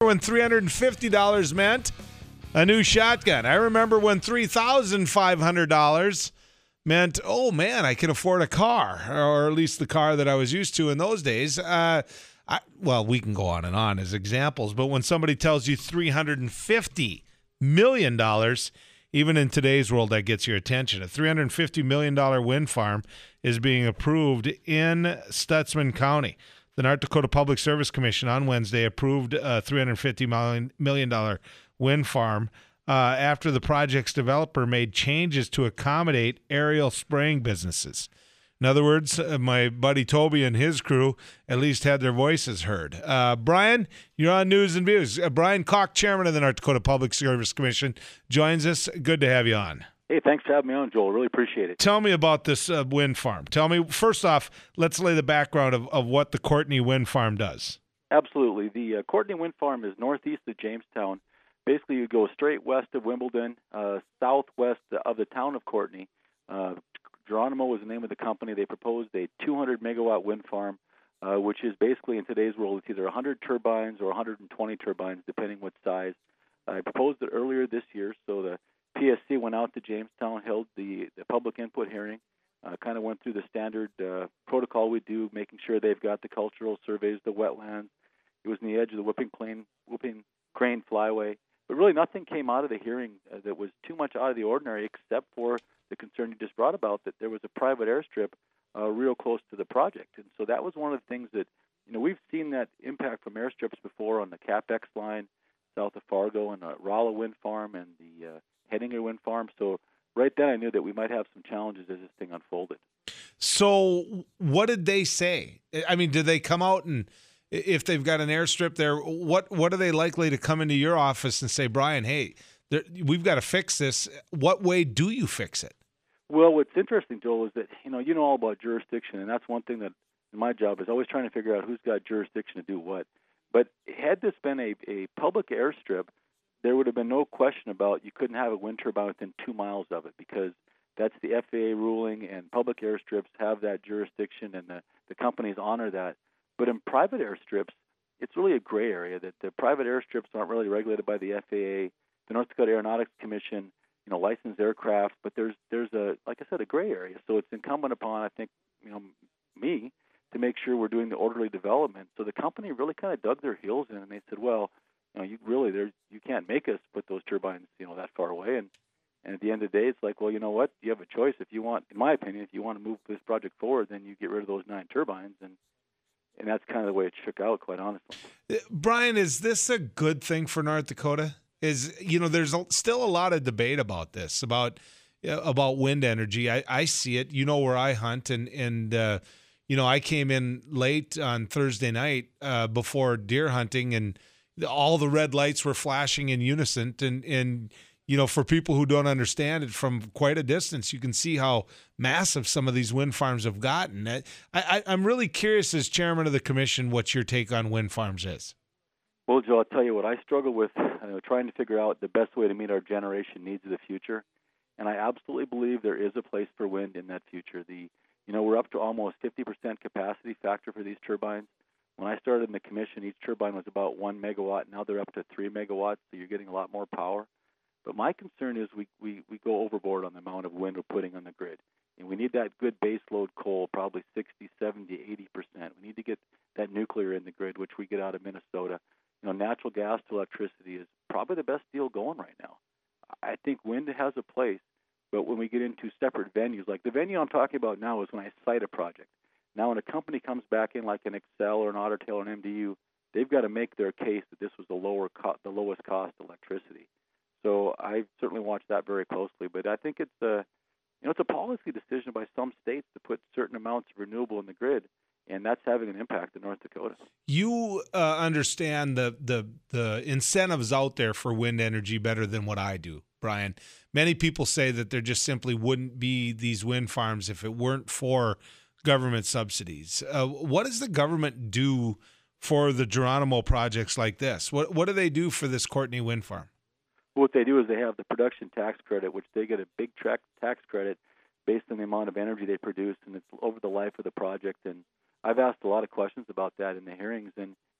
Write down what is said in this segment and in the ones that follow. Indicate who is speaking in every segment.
Speaker 1: when $350 meant a new shotgun. I remember when $3,500 meant, oh man, I can afford a car, or at least the car that I was used to in those days. Well, we can go on and on as examples, but when somebody tells you $350 million, even in today's world, that gets your attention. A $350 million wind farm is being approved in Stutsman County. The North Dakota Public Service Commission on Wednesday approved a $350 million wind farm after the project's developer made changes to accommodate aerial spraying businesses. In other words, my buddy Toby and his crew at least had their voices heard. Brian, you're on News and Views. Brian Koch, chairman of the North Dakota Public Service Commission, joins us. Good to have you on.
Speaker 2: Hey, thanks for having me on, Joel. Really appreciate it.
Speaker 1: Tell me about this wind farm. Tell me, first off, let's lay the background of what the Courtenay Wind Farm does.
Speaker 2: Absolutely. The Courtenay Wind Farm is northeast of Jamestown. Basically, you go straight west of Wimbledon, southwest of the town of Courtenay. Geronimo was the name of the company. They proposed a 200-megawatt wind farm, which is basically, in today's world, it's either 100 turbines or 120 turbines, depending what size. I proposed it earlier this year, so the PSC went out to Jamestown, held the public input hearing, kind of went through the standard protocol we do, making sure they've got the cultural surveys, the wetlands. It was in the edge of the Whooping Crane Flyway. But really nothing came out of the hearing that was too much out of the ordinary, except for the concern you just brought about, that there was a private airstrip real close to the project. And so that was one of the things that, we've seen that impact from airstrips before on the CapEx line south of Fargo and the Rolla Wind Farm and the Hettinger Wind Farm. So right then I knew that we might have some challenges as this thing unfolded.
Speaker 1: So what did they say? I mean, did they come out and, if they've got an airstrip there, what are they likely to come into your office and say, Brian, hey, we've got to fix this? What way do you fix it?
Speaker 2: Well, what's interesting, Joel, is that, you know all about jurisdiction, and that's one thing that in my job is always trying to figure out who's got jurisdiction to do what. But had this been a public airstrip, there would have been no question about you couldn't have a wind turbine within 2 miles of it, because that's the FAA ruling, and public airstrips have that jurisdiction, and the companies honor that. But in private airstrips, it's really a gray area, that the private airstrips aren't really regulated by the FAA, the North Dakota Aeronautics Commission, licensed aircraft, but there's a, like I said, a gray area. So it's incumbent upon, I think, me to make sure we're doing the orderly development. So the company really kind of dug their heels in, and they said, well, you can't make us put those turbines, that far away. And at the end of the day, it's like, well, you know what? You have a choice. If you want, in my opinion, if you want to move this project forward, then you get rid of those 9 turbines. And that's kind of the way it shook out, quite honestly.
Speaker 1: Brian, is this a good thing for North Dakota? There's still a lot of debate about this, about wind energy. I see it. Where I hunt, and I came in late on Thursday night before deer hunting, and all the red lights were flashing in unison. And for people who don't understand it from quite a distance, you can see how massive some of these wind farms have gotten. I'm really curious, as chairman of the commission, what your take on wind farms is.
Speaker 2: Well, Joe, I'll tell you what I struggle with, trying to figure out the best way to meet our generation needs of the future. And I absolutely believe there is a place for wind in that future. We're up to almost 50% capacity factor for these turbines. When I started in the commission, each turbine was about 1 megawatt. Now they're up to 3 megawatts, so you're getting a lot more power. But my concern is we go overboard on the amount of wind we're putting on the grid. And we need that good base load coal, probably 60, 70, 80%. We need to get that nuclear in the grid, which we get out of Minnesota. Natural gas to electricity is probably the best deal going right now. I think wind has a place, but when we get into separate venues, like the venue I'm talking about now is when I site a project. Now, when a company comes back in like an Xcel or an Otter Tail or an MDU, they've got to make their case that this was the lowest cost electricity. So I certainly watch that very closely. But I think it's a policy decision by some states to put certain amounts of renewable in the grid. And that's having an impact in North Dakota.
Speaker 1: You understand the incentives out there for wind energy better than what I do, Brian. Many people say that there just simply wouldn't be these wind farms if it weren't for government subsidies. What does the government do for the Geronimo projects like this? What do they do for this Courtenay wind farm?
Speaker 2: What they do is they have the production tax credit, which they get a big tax credit based on the amount of energy they produce, and it's over the life of the project. And I've asked a lot of questions about that in the hearings, and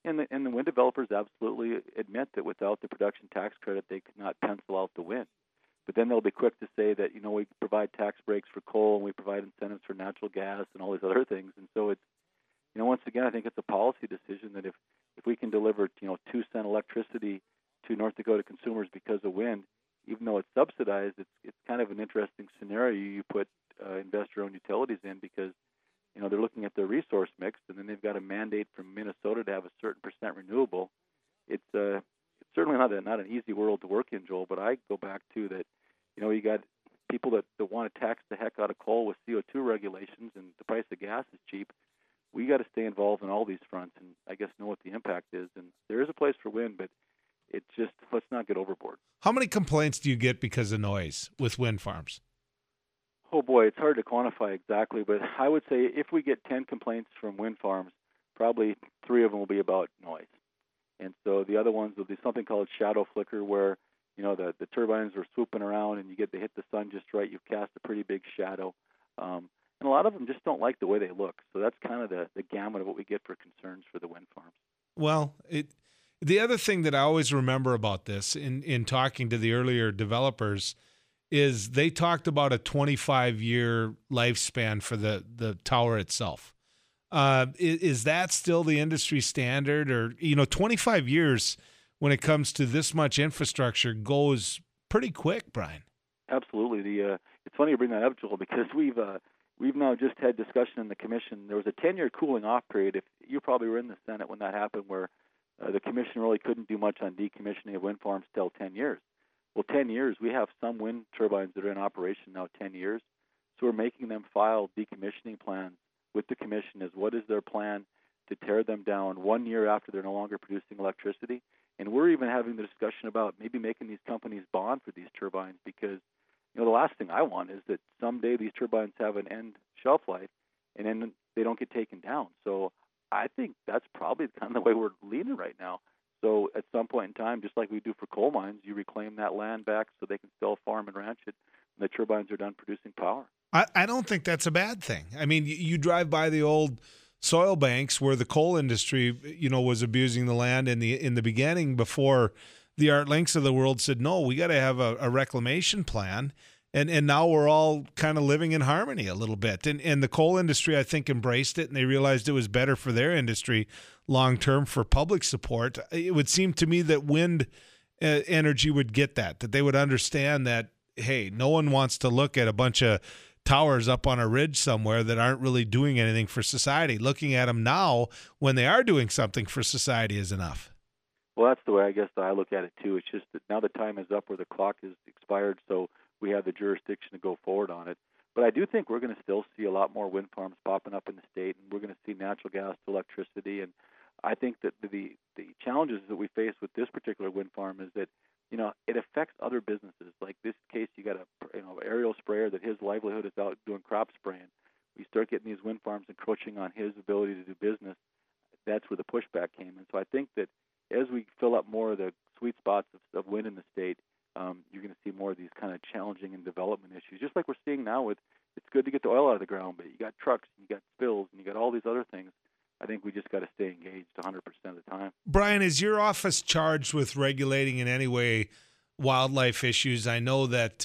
Speaker 2: And the wind developers absolutely admit that without the production tax credit, they could not pencil out the wind. But then they'll be quick to say that, we provide tax breaks for coal and we provide incentives for natural gas and all these other things. And so it's, once again, I think it's a policy decision that if we can deliver, 2-cent electricity to North Dakota consumers because of wind, even though it's subsidized, it's kind of an interesting scenario you put investor-owned utilities in, because they're looking at their resource mix, and then they've got a mandate from Minnesota to have a certain percent renewable. It's certainly not an easy world to work in, Joel. But I go back to that. You got people that want to tax the heck out of coal with CO2 regulations, and the price of gas is cheap. We got to stay involved in all these fronts, and I guess know what the impact is. And there is a place for wind, but it's just, let's not get overboard.
Speaker 1: How many complaints do you get because of noise with wind farms?
Speaker 2: Oh boy, it's hard to quantify exactly, but I would say if we get 10 complaints from wind farms, probably 3 of them will be about noise. And so the other ones will be something called shadow flicker, where the turbines are swooping around and you get to hit the sun just right. You've cast a pretty big shadow. And a lot of them just don't like the way they look. So that's kind of the gamut of what we get for concerns for the wind farms.
Speaker 1: Well, the other thing that I always remember about this in talking to the earlier developers is they talked about a 25-year lifespan for the tower itself. Is that still the industry standard? Or, 25 years when it comes to this much infrastructure goes pretty quick, Brian.
Speaker 2: Absolutely. It's funny you bring that up, Joel, because we've now just had discussion in the commission. There was a 10-year cooling off period. If you probably were in the Senate when that happened, where the commission really couldn't do much on decommissioning of wind farms till 10 years. Well, 10 years, we have some wind turbines that are in operation now 10 years. So we're making them file decommissioning plans with the commission as what is their plan to tear them down 1 year after they're no longer producing electricity. And we're even having the discussion about maybe making these companies bond for these turbines, because the last thing I want is that someday these turbines have an end shelf life and then they don't get taken down. So I think that's probably kind of the way we're leaning right now. So at some point in time, just like we do for coal mines, you reclaim that land back so they can still farm and ranch it when the turbines are done producing power.
Speaker 1: I don't think that's a bad thing. I mean, you drive by the old soil banks where the coal industry, was abusing the land in the beginning, before the Art Links of the world said, no, we got to have a reclamation plan. And now we're all kind of living in harmony a little bit. And the coal industry, I think, embraced it, and they realized it was better for their industry long-term for public support. It would seem to me that wind energy would get that they would understand that, hey, no one wants to look at a bunch of towers up on a ridge somewhere that aren't really doing anything for society. Looking at them now when they are doing something for society is enough.
Speaker 2: Well, that's the way I guess that I look at it, too. It's just that now the time is up where the clock is expired, so we have the jurisdiction to go forward on it. But I do think we're going to still see a lot more wind farms popping up in the state, and we're going to see natural gas to electricity. And I think that the challenges that we face with this particular wind farm is that, it affects other businesses. Like this case, you got a aerial sprayer that his livelihood is out doing crop spraying. We start getting these wind farms encroaching on his ability to do business. That's where the pushback came. And so I think that as we fill up more of the sweet spots of wind in the state, you're going to see more of these kind of challenging and development issues, just like we're seeing now with, it's good to get the oil out of the ground, but you got trucks, and you got spills, and you got all these other things. I think we just got to stay engaged 100% of the time.
Speaker 1: Brian, is your office charged with regulating in any way wildlife issues? I know that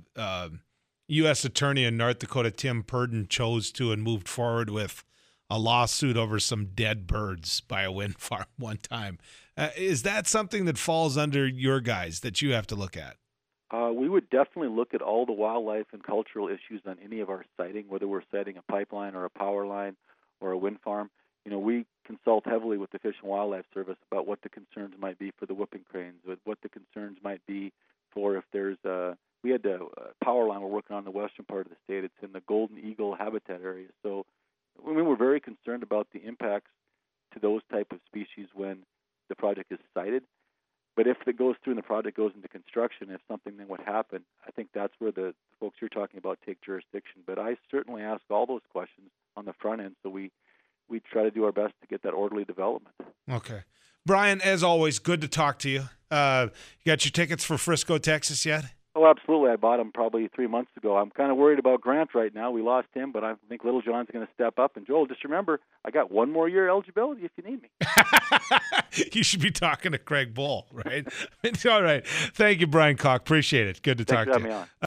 Speaker 1: U.S. Attorney in North Dakota, Tim Purdon, chose to and moved forward with a lawsuit over some dead birds by a wind farm one time. Is that something that falls under your guys that you have to look at?
Speaker 2: We would definitely look at all the wildlife and cultural issues on any of our siting, whether we're siting a pipeline or a power line or a wind farm. We consult heavily with the Fish and Wildlife Service about what the concerns might be for the whooping cranes, what the concerns might be for if there's we had a power line we're working on in the western part of the state. It's in the Golden Eagle habitat area. So we're very concerned about the impacts to those type of species when the project is sited. But if it goes through and the project goes into construction, if something then would happen, I think that's where the folks you're talking about take jurisdiction. But I certainly ask all those questions on the front end, so we try to do our best to get that orderly development.
Speaker 1: Okay. Brian, as always, good to talk to you. You got your tickets for Frisco, Texas yet?
Speaker 2: Oh, absolutely. I bought him probably 3 months ago. I'm kind of worried about Grant right now. We lost him, but I think Little John's going to step up. And Joel, just remember, I got one more year eligibility if you need me.
Speaker 1: You should be talking to Craig Bull, right? It's all right. Thank you, Brian Cock. Appreciate it. Good to
Speaker 2: Thanks
Speaker 1: talk
Speaker 2: for
Speaker 1: to
Speaker 2: having
Speaker 1: you.
Speaker 2: me on.